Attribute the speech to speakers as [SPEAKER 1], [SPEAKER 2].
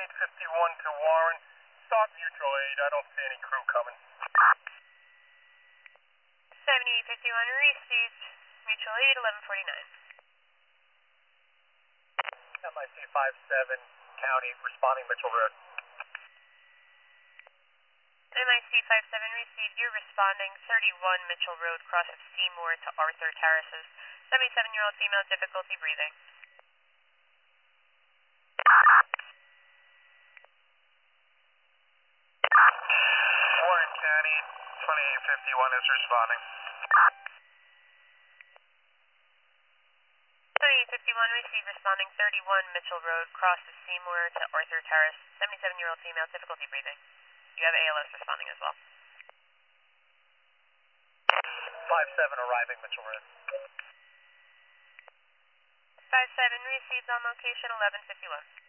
[SPEAKER 1] 2851 to Warren. Start mutual aid. I don't see any crew coming.
[SPEAKER 2] 7851 received. Mutual aid 1149.
[SPEAKER 1] MIC 57 County responding Mitchell Road.
[SPEAKER 2] MIC 57 received. You're responding 31 Mitchell Road, cross of Seymour to Arthur Terraces. 77-year-old female, difficulty breathing.
[SPEAKER 1] Warren County 2851 is responding.
[SPEAKER 2] 2851 received. Responding 31 Mitchell Road, cross of Seymour to Arthur Terrace. 77-year-old female, difficulty breathing. You have ALS responding as well.
[SPEAKER 1] 57 arriving Mitchell Road.
[SPEAKER 2] 57 received on location 1151.